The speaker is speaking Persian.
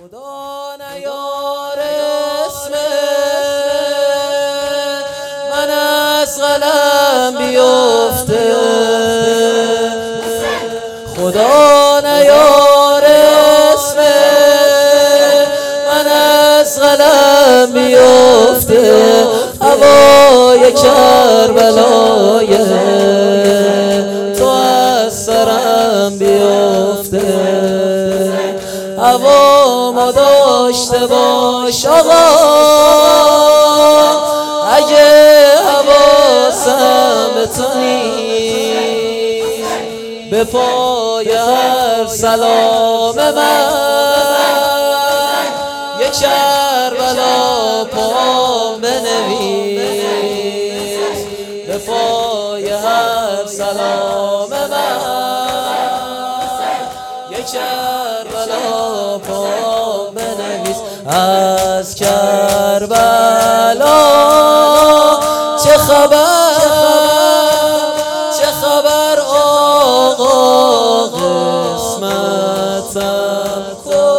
خدا نیار اسم من از قلم بیفته، خدا نیار اسم من از قلم بیفته، هوای کربلای تو از سرم بیفته، هوامو داشته باش آقا اگه حواسم به تو نیست، به پای هر سلام من یک کربلا پام بنویس، به پای هر سلام من یک کربلا پام بنویس. از کربلا چه خبر آقا قسمتم